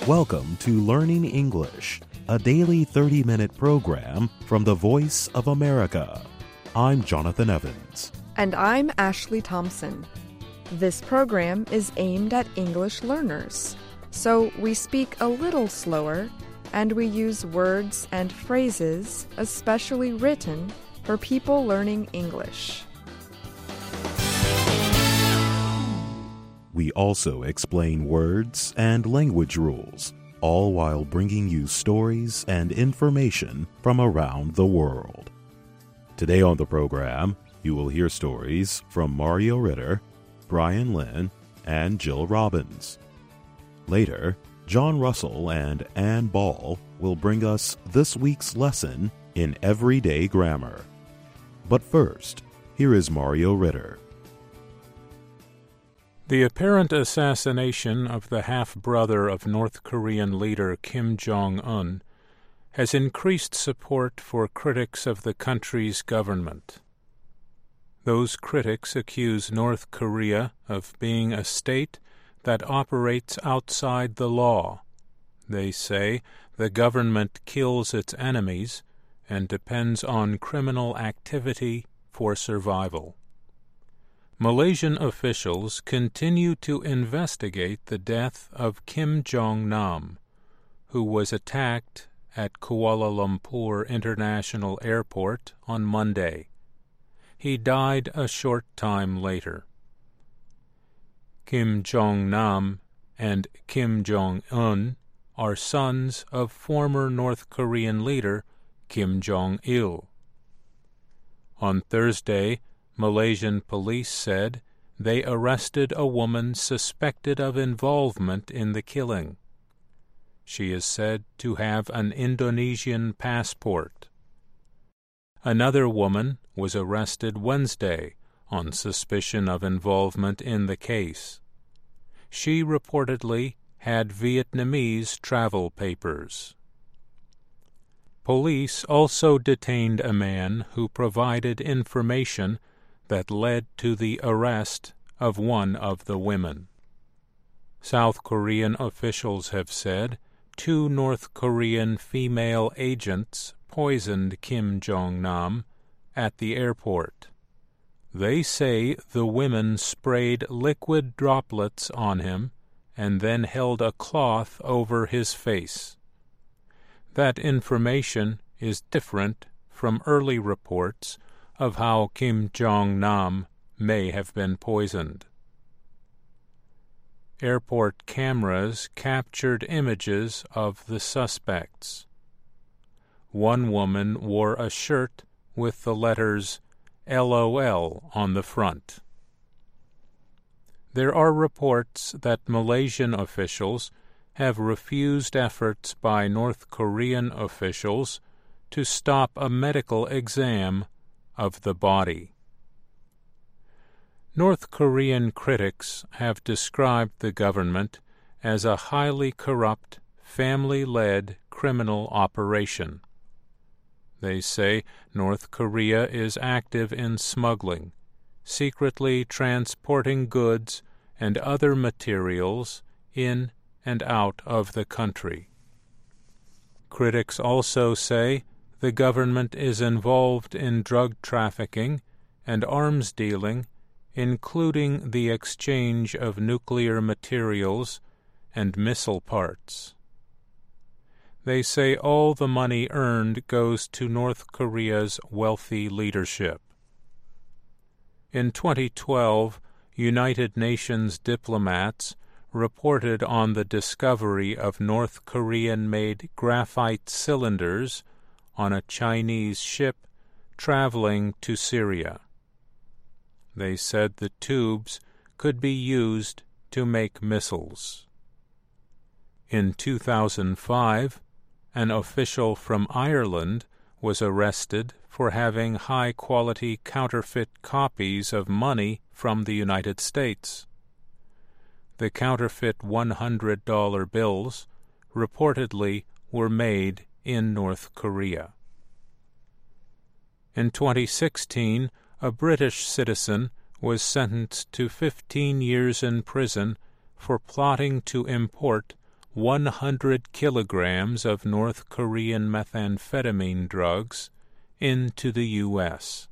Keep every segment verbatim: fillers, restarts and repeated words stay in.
Welcome to Learning English, a daily thirty-minute program from the Voice of America. I'm Jonathan Evans. And I'm Ashley Thompson. This program is aimed at English learners, so we speak a little slower and we use words and phrases especially written for people learning English. We also explain words and language rules, all while bringing you stories and information from around the world. Today on the program, you will hear stories from Mario Ritter, Brian Lynn, and Jill Robbins. Later, John Russell and Ann Ball will bring us this week's lesson in everyday grammar. But first, here is Mario Ritter. The apparent assassination of the half-brother of North Korean leader Kim Jong-un has increased support for critics of the country's government. Those critics accuse North Korea of being a state that operates outside the law. They say the government kills its enemies and depends on criminal activity for survival. Malaysian officials continue to investigate the death of Kim Jong-nam, who was attacked at Kuala Lumpur International Airport on Monday. He died a short time later. Kim Jong-nam and Kim Jong-un are sons of former North Korean leader Kim Jong-il. On Thursday, Malaysian police said they arrested a woman suspected of involvement in the killing. She is said to have an Indonesian passport. Another woman was arrested Wednesday on suspicion of involvement in the case. She reportedly had Vietnamese travel papers. Police also detained a man who provided information that led to the arrest of one of the women. South Korean officials have said two North Korean female agents poisoned Kim Jong-nam at the airport. They say the women sprayed liquid droplets on him and then held a cloth over his face. That information is different from early reports of how Kim Jong-nam may have been poisoned. Airport cameras captured images of the suspects. One woman wore a shirt with the letters L O L on the front. There are reports that Malaysian officials have refused efforts by North Korean officials to stop a medical exam of the body. North Korean critics have described the government as a highly corrupt, family-led criminal operation. They say North Korea is active in smuggling, secretly transporting goods and other materials in and out of the country. Critics also say the government is involved in drug trafficking and arms dealing, including the exchange of nuclear materials and missile parts. They say all the money earned goes to North Korea's wealthy leadership. In twenty twelve, United Nations diplomats reported on the discovery of North Korean-made graphite cylinders on a Chinese ship traveling to Syria. They said the tubes could be used to make missiles. In two thousand five, an official from Ireland was arrested for having high-quality counterfeit copies of money from the United States. The counterfeit one hundred dollar bills reportedly were made in North Korea. In twenty sixteen, a British citizen was sentenced to fifteen years in prison for plotting to import one hundred kilograms of North Korean methamphetamine drugs into the U S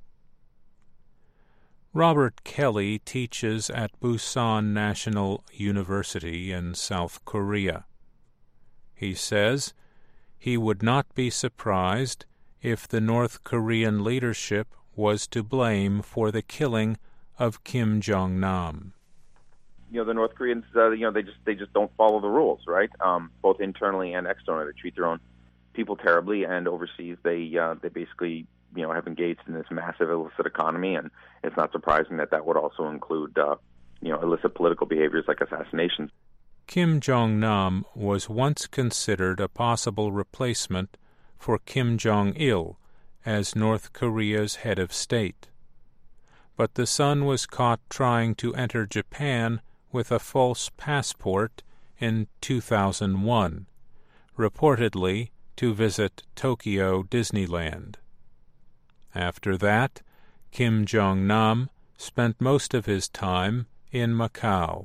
Robert Kelly teaches at Busan National University in South Korea. He says he would not be surprised if the North Korean leadership was to blame for the killing of Kim Jong-nam. You know, the North Koreans, uh, you know, they just they just don't follow the rules, right? Um, both internally and externally, they treat their own people terribly, and overseas, they uh, they basically, you know, have engaged in this massive illicit economy, and it's not surprising that that would also include, uh, you know, illicit political behaviors like assassinations. Kim Jong-nam was once considered a possible replacement for Kim Jong-il as North Korea's head of state. But the son was caught trying to enter Japan with a false passport in two thousand one, reportedly to visit Tokyo Disneyland. After that, Kim Jong-nam spent most of his time in Macau.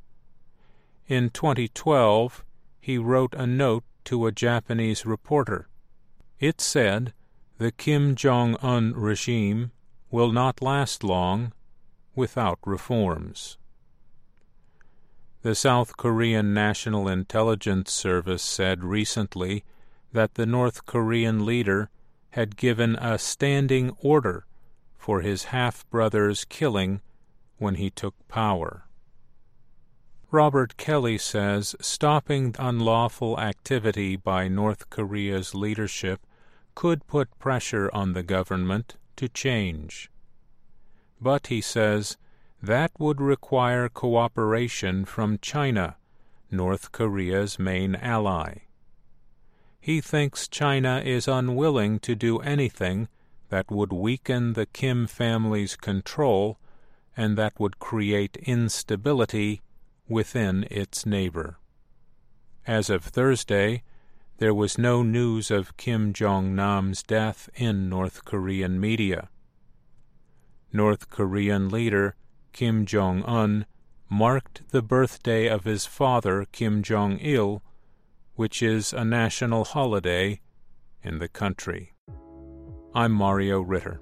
In twenty twelve, he wrote a note to a Japanese reporter. It said, "The Kim Jong-un regime will not last long without reforms." The South Korean National Intelligence Service said recently that the North Korean leader had given a standing order for his half-brother's killing when he took power. Robert Kelly says stopping unlawful activity by North Korea's leadership could put pressure on the government to change. But, he says, that would require cooperation from China, North Korea's main ally. He thinks China is unwilling to do anything that would weaken the Kim family's control and that would create instability within its neighbor. As of Thursday, there was no news of Kim Jong-nam's death in North Korean media. North Korean leader Kim Jong-un marked the birthday of his father Kim Jong-il, which is a national holiday in the country. I'm Mario Ritter.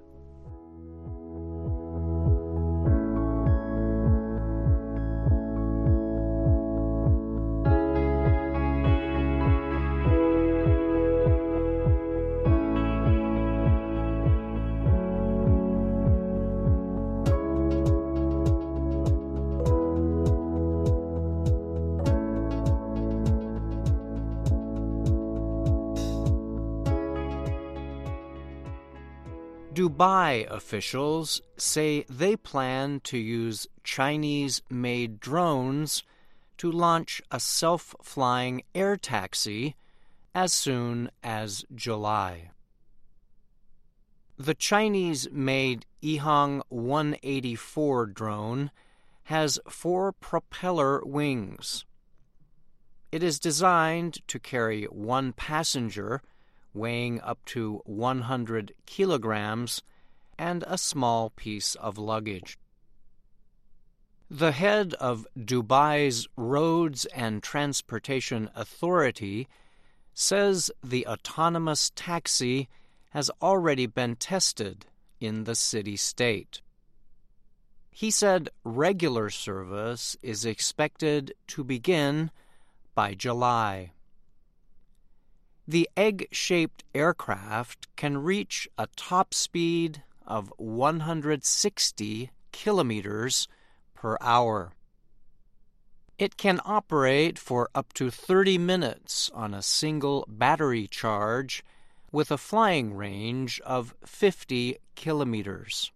Dubai officials say they plan to use Chinese-made drones to launch a self-flying air taxi as soon as July. The Chinese-made EHang one eighty-four drone has four propeller wings. It is designed to carry one passenger weighing up to one hundred kilograms and a small piece of luggage. The head of Dubai's Roads and Transportation Authority says the autonomous taxi has already been tested in the city-state. He said regular service is expected to begin by July. The egg-shaped aircraft can reach a top speed of one hundred sixty kilometers per hour. It can operate for up to thirty minutes on a single battery charge with a flying range of fifty kilometers.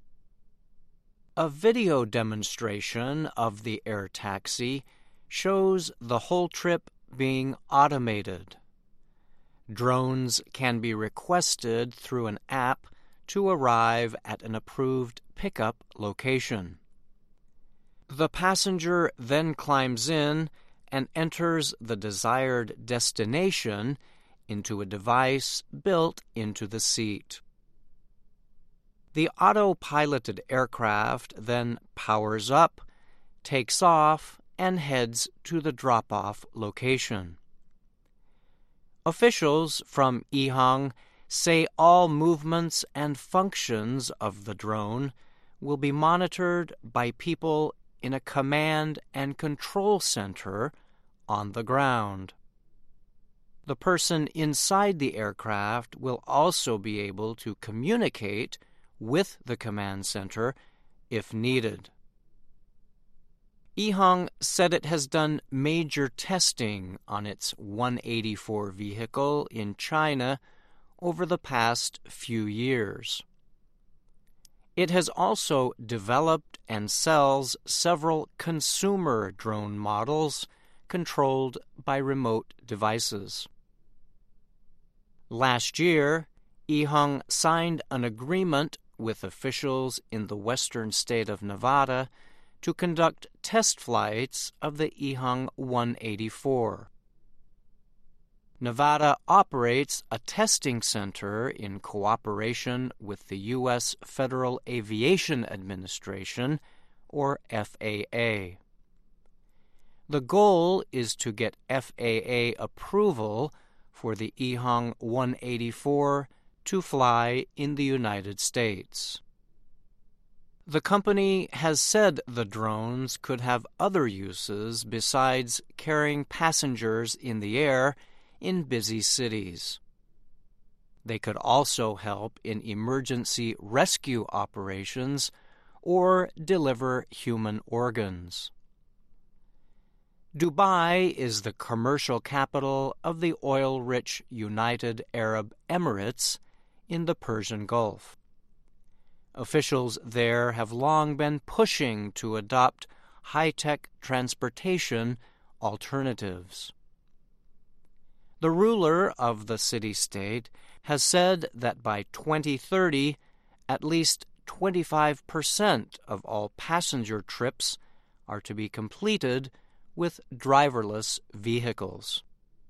A video demonstration of the air taxi shows the whole trip being automated. Drones can be requested through an app to arrive at an approved pickup location. The passenger then climbs in and enters the desired destination into a device built into the seat. The autopiloted aircraft then powers up, takes off, and heads to the drop-off location. Officials from EHang say all movements and functions of the drone will be monitored by people in a command and control center on the ground. The person inside the aircraft will also be able to communicate with the command center if needed. EHang said it has done major testing on its one eighty-four vehicle in China over the past few years. It has also developed and sells several consumer drone models controlled by remote devices. Last year, EHang signed an agreement with officials in the western state of Nevada to conduct test flights of the EHang one eighty-four. Nevada operates a testing center in cooperation with the U S Federal Aviation Administration, or F A A. The goal is to get F A A approval for the EHang one eighty-four to fly in the United States. The company has said the drones could have other uses besides carrying passengers in the air in busy cities. They could also help in emergency rescue operations or deliver human organs. Dubai is the commercial capital of the oil-rich United Arab Emirates in the Persian Gulf. Officials there have long been pushing to adopt high-tech transportation alternatives. The ruler of the city-state has said that by twenty thirty, at least twenty-five percent of all passenger trips are to be completed with driverless vehicles.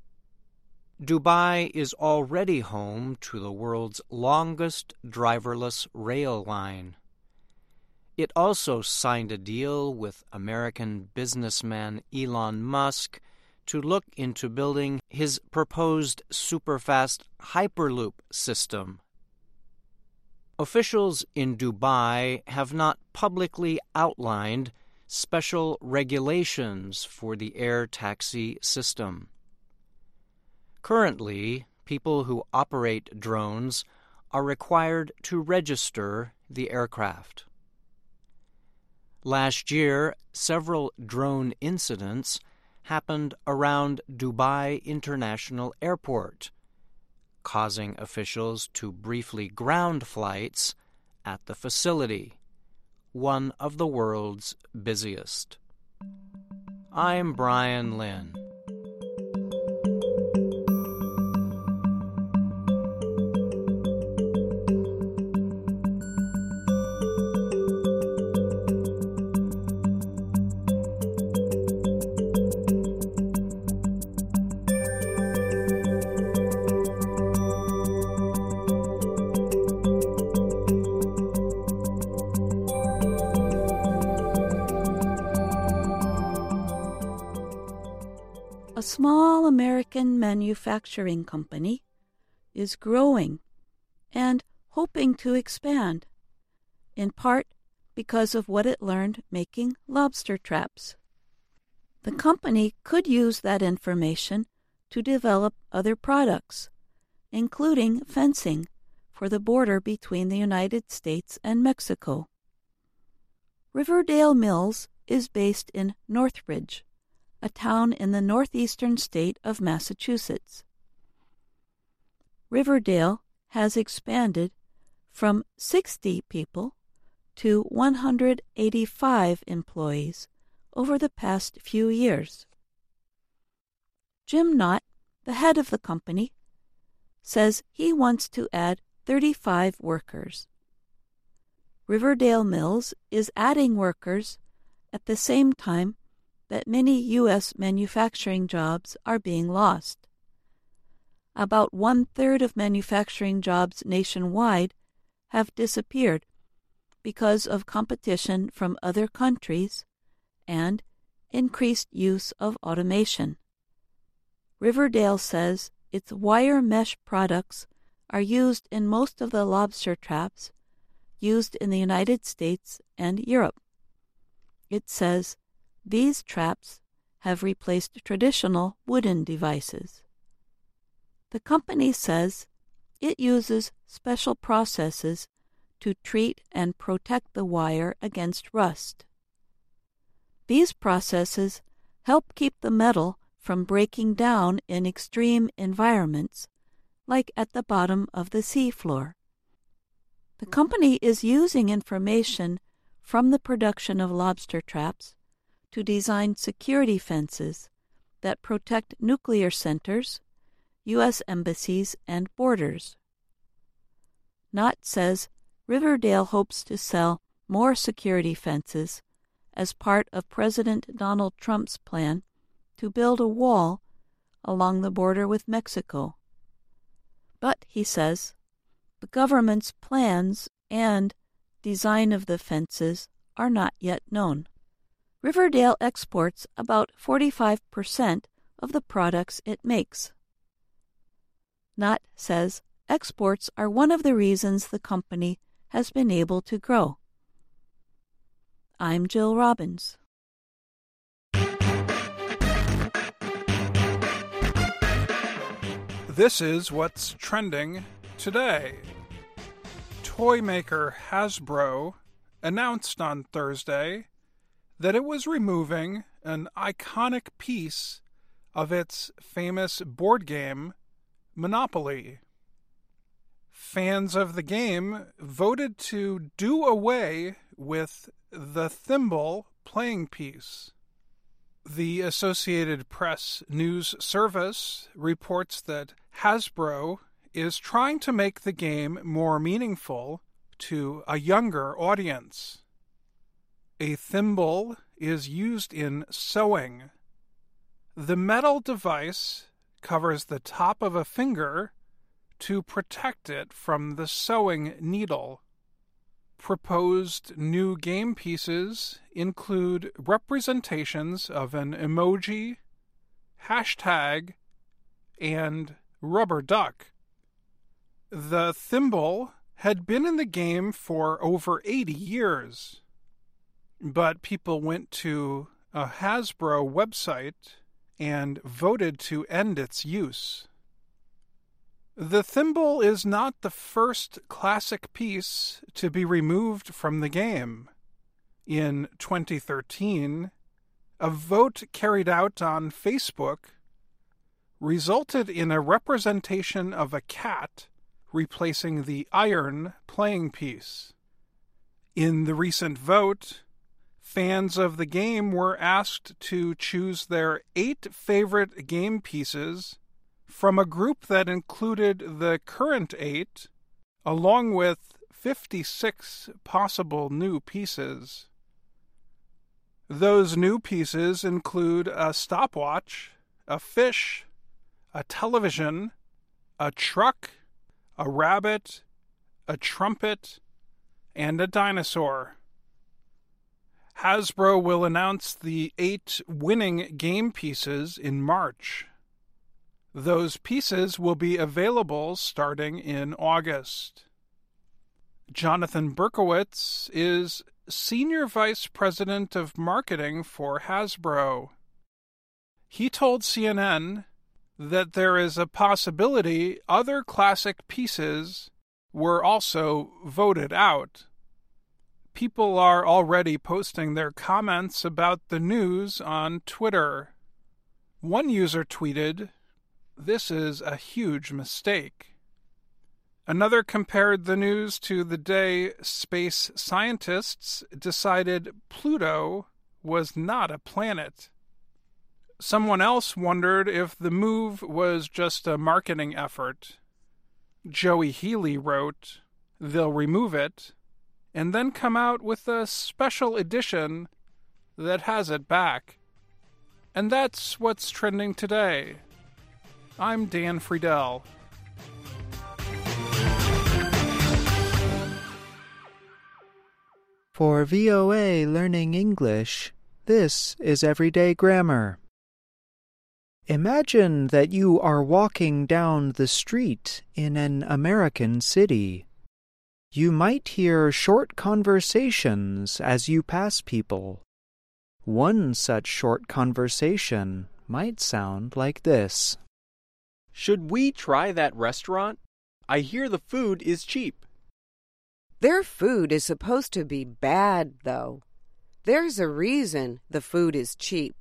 Dubai is already home to the world's longest driverless rail line. It also signed a deal with American businessman Elon Musk to look into building his proposed superfast Hyperloop system. Officials in Dubai have not publicly outlined special regulations for the air taxi system. Currently, people who operate drones are required to register the aircraft. Last year, several drone incidents happened around Dubai International Airport, causing officials to briefly ground flights at the facility, one of the world's busiest. I'm Brian Lynn. A small American manufacturing company is growing and hoping to expand, in part because of what it learned making lobster traps. The company could use that information to develop other products, including fencing for the border between the United States and Mexico. Riverdale Mills is based in Northridge, a town in the northeastern state of Massachusetts. Riverdale has expanded from sixty people to one hundred eighty-five employees over the past few years. Jim Knott, the head of the company, says he wants to add thirty-five workers. Riverdale Mills is adding workers at the same time that many U S manufacturing jobs are being lost. About one-third of manufacturing jobs nationwide have disappeared because of competition from other countries and increased use of automation. Riverdale says its wire mesh products are used in most of the lobster traps used in the United States and Europe. It says these traps have replaced traditional wooden devices. The company says it uses special processes to treat and protect the wire against rust. These processes help keep the metal from breaking down in extreme environments, like at the bottom of the seafloor. The company is using information from the production of lobster traps to design security fences that protect nuclear centers, U S embassies, and borders. Knott says Riverdale hopes to sell more security fences as part of President Donald Trump's plan to build a wall along the border with Mexico. But, he says, the government's plans and design of the fences are not yet known. Riverdale exports about forty-five percent of the products it makes. Knott says exports are one of the reasons the company has been able to grow. I'm Jill Robbins. This is what's trending today. Toy maker Hasbro announced on Thursday that it was removing an iconic piece of its famous board game, Monopoly. Fans of the game voted to do away with the thimble playing piece. The Associated Press news service reports that Hasbro is trying to make the game more meaningful to a younger audience. A thimble is used in sewing. The metal device covers the top of a finger to protect it from the sewing needle. Proposed new game pieces include representations of an emoji, hashtag, and rubber duck. The thimble had been in the game for over eighty years, but people went to a Hasbro website and voted to end its use. The thimble is not the first classic piece to be removed from the game. In twenty thirteen, a vote carried out on Facebook resulted in a representation of a cat replacing the iron playing piece. In the recent vote, fans of the game were asked to choose their eight favorite game pieces from a group that included the current eight, along with fifty-six possible new pieces. Those new pieces include a stopwatch, a fish, a television, a truck, a rabbit, a trumpet, and a dinosaur. Hasbro will announce the eight winning game pieces in March. Those pieces will be available starting in August. Jonathan Berkowitz is Senior Vice President of Marketing for Hasbro. He told C N N that there is a possibility other classic pieces were also voted out. People are already posting their comments about the news on Twitter. One user tweeted, "This is a huge mistake." Another compared the news to the day space scientists decided Pluto was not a planet. Someone else wondered if the move was just a marketing effort. Joey Healy wrote, "They'll remove it, and then come out with a special edition that has it back." And that's what's trending today. I'm Dan Friedel. For V O A Learning English, This is everyday grammar. Imagine that you are walking down the street in an American city. You might hear short conversations as you pass people. One such short conversation might sound like this. Should we try that restaurant? I hear the food is cheap. Their food is supposed to be bad, though. There's a reason the food is cheap.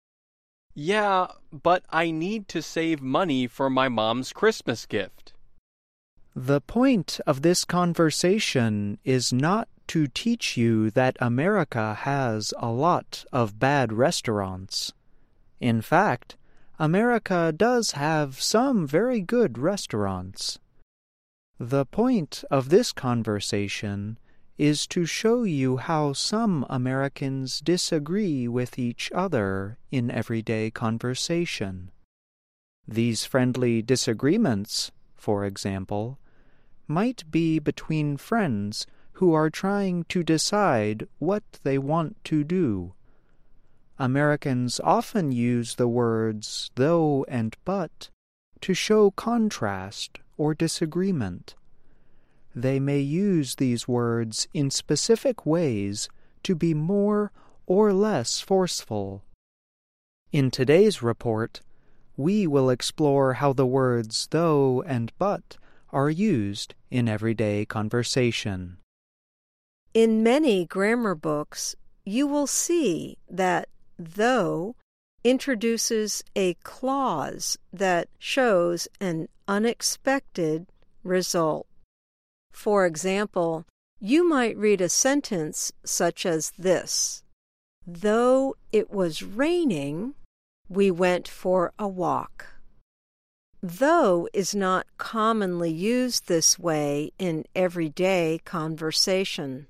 Yeah, but I need to save money for my mom's Christmas gift. The point of this conversation is not to teach you that America has a lot of bad restaurants. In fact, America does have some very good restaurants. The point of this conversation is to show you how some Americans disagree with each other in everyday conversation. These friendly disagreements, for example, might be between friends who are trying to decide what they want to do. Americans often use the words though and but to show contrast or disagreement. They may use these words in specific ways to be more or less forceful. In today's report, we will explore how the words though and but are used in everyday conversation. In many grammar books, you will see that though introduces a clause that shows an unexpected result. For example, you might read a sentence such as this: though it was raining, we went for a walk. Though is not commonly used this way in everyday conversation.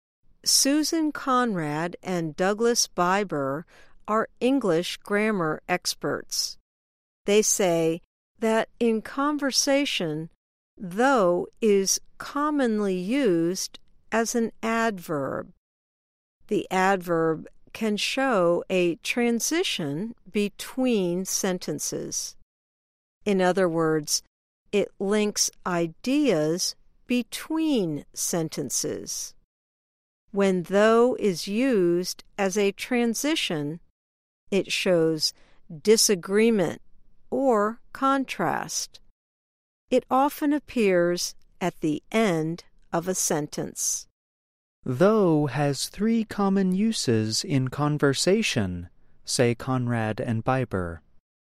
Susan Conrad and Douglas Biber are English grammar experts. They say that in conversation, though is commonly used as an adverb. The adverb can show a transition between sentences. In other words, it links ideas between sentences. When though is used as a transition, it shows disagreement or contrast. It often appears at the end of a sentence. Though has three common uses in conversation, say Conrad and Biber.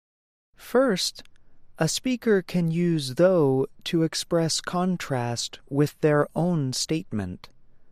First, a speaker can use though to express contrast with their own statement.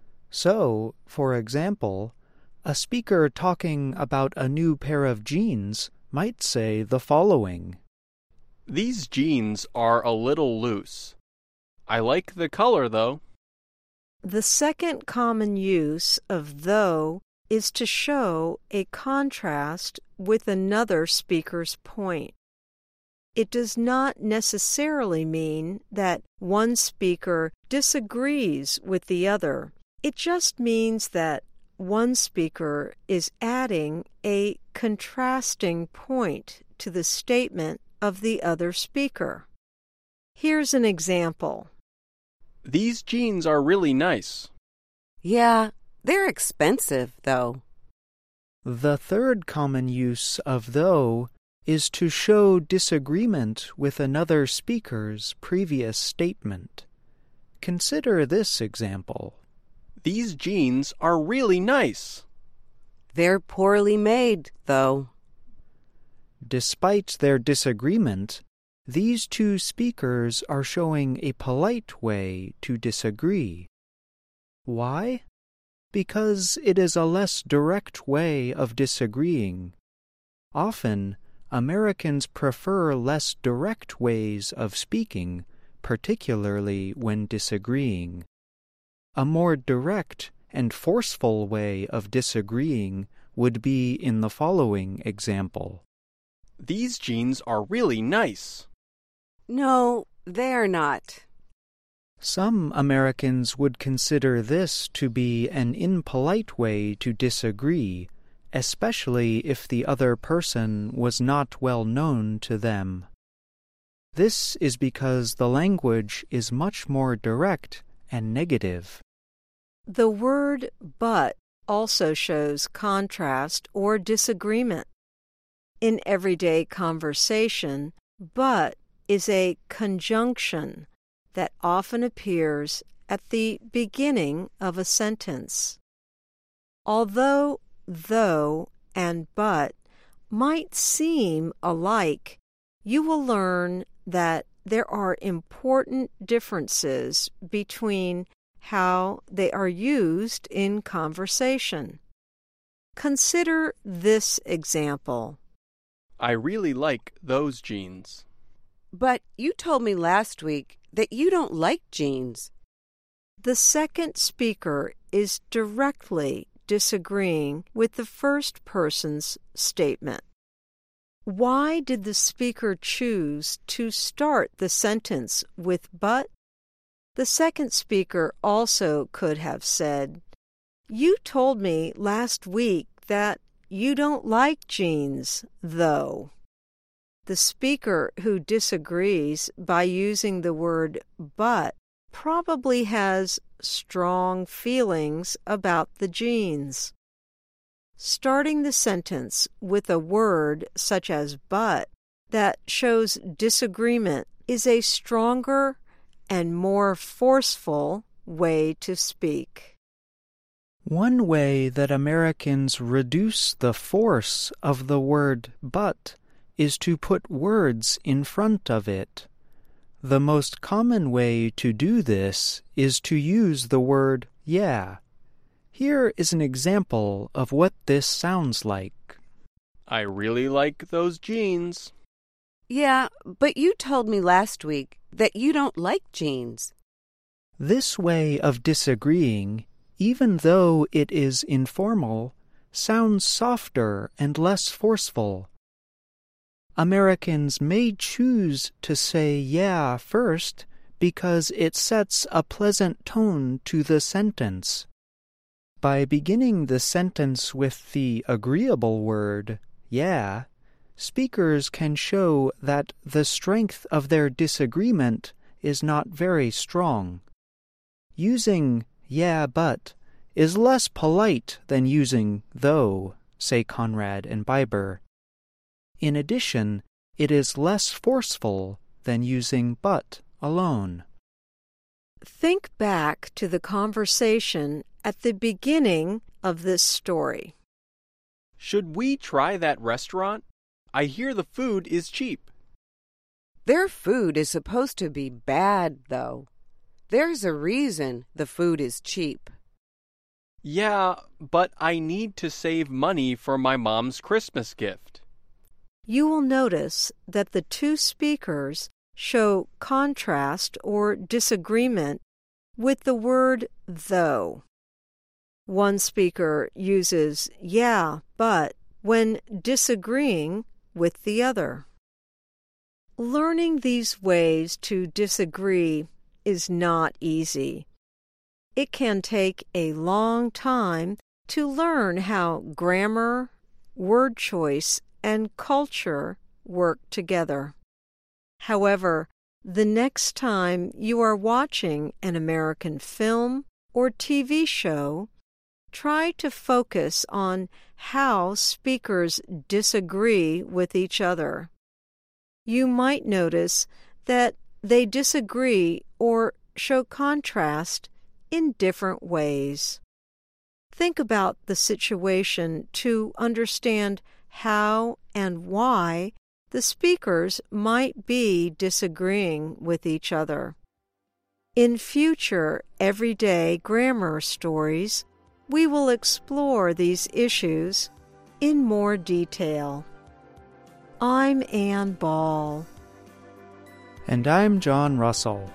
So, for example, a speaker talking about a new pair of jeans might say the following: These jeans are a little loose. I like the color, though. The second common use of though is to show a contrast with another speaker's point. It does not necessarily mean that one speaker disagrees with the other. It just means that one speaker is adding a contrasting point to the statement of the other speaker. Here's an example. These jeans are really nice. Yeah, they're expensive, though. The third common use of though is to show disagreement with another speaker's previous statement. Consider this example. These jeans are really nice. They're poorly made, though. Despite their disagreement, these two speakers are showing a polite way to disagree. Why? Because it is a less direct way of disagreeing. Often, Americans prefer less direct ways of speaking, particularly when disagreeing. A more direct and forceful way of disagreeing would be in the following example. These jeans are really nice. No, they're not. Some Americans would consider this to be an impolite way to disagree especially if the other person was not well known to them. This is because the language is much more direct and negative. The word but also shows contrast or disagreement. In everyday conversation, but is a conjunction that often appears at the beginning of a sentence. Although though and but might seem alike, you will learn that there are important differences between how they are used in conversation. Consider this example. I really like those jeans. But you told me last week that you don't like jeans. The second speaker is directly disagreeing with the first person's statement. Why did the speaker choose to start the sentence with but? The second speaker also could have said, "You told me last week that you don't like jeans, though." The speaker who disagrees by using the word but probably has strong feelings about the jeans. Starting the sentence with a word such as but that shows disagreement is a stronger and more forceful way to speak. One way that Americans reduce the force of the word but is to put words in front of it. The most common way to do this is to use the word yeah. Here is an example of what this sounds like. I really like those jeans. Yeah, but you told me last week that you don't like jeans. This way of disagreeing, even though it is informal, sounds softer and less forceful. Americans may choose to say yeah first because it sets a pleasant tone to the sentence. By beginning the sentence with the agreeable word yeah, speakers can show that the strength of their disagreement is not very strong. Using yeah but is less polite than using though, say Conrad and Biber. In addition, it is less forceful than using but alone. Think back to the conversation at the beginning of this story. Should we try that restaurant? I hear the food is cheap. Their food is supposed to be bad, though. There's a reason the food is cheap. Yeah, but I need to save money for my mom's Christmas gift. You will notice that the two speakers show contrast or disagreement with the word though. One speaker uses yeah, but when disagreeing with the other. Learning these ways to disagree is not easy. It can take a long time to learn how grammar, word choice, and culture work together. However, the next time you are watching an American film or T V show, try to focus on how speakers disagree with each other. You might notice that they disagree or show contrast in different ways. Think about the situation to understand how and why the speakers might be disagreeing with each other. In future everyday grammar stories, we will explore these issues in more detail. I'm Ann Ball. And I'm John Russell.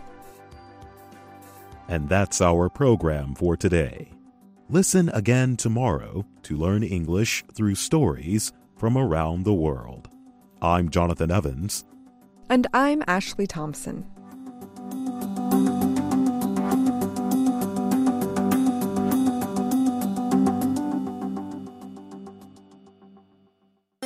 And that's our program for today. Listen again tomorrow to learn English through stories from around the world. I'm Jonathan Evans. And I'm Ashley Thompson.